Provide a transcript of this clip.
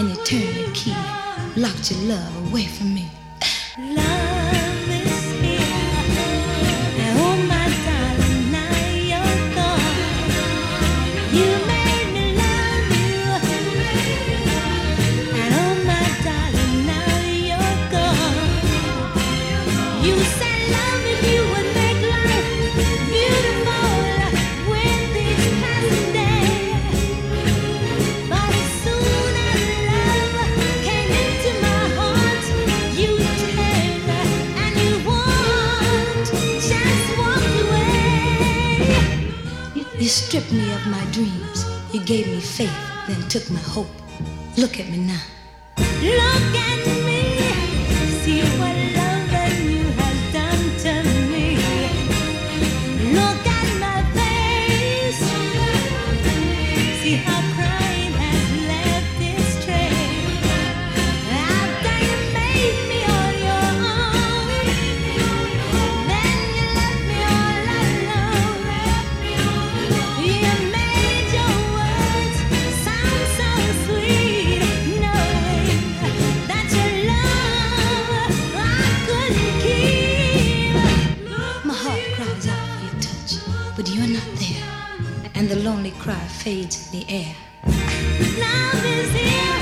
and you turned the key, locked your love away from me. Love is here, and oh my darling, now you're gone. You made me love you, and oh my darling, now you're gone. You said love if you would make life beautiful with each passing day, but as soon as love came into my heart, you turned and you walked, just walked away. You stripped me of my dreams, you gave me faith, then took my hope. Look at me now. Look at me, see what loving you has done to me. Look at my face, see how crying has left its trace. After you made me on your own, then you left me all alone. You made your words sound so sweet, knowing that your love I couldn't keep. My heart cries out for your touch, but you're not there, and the lonely cry fades in the air. Love is here.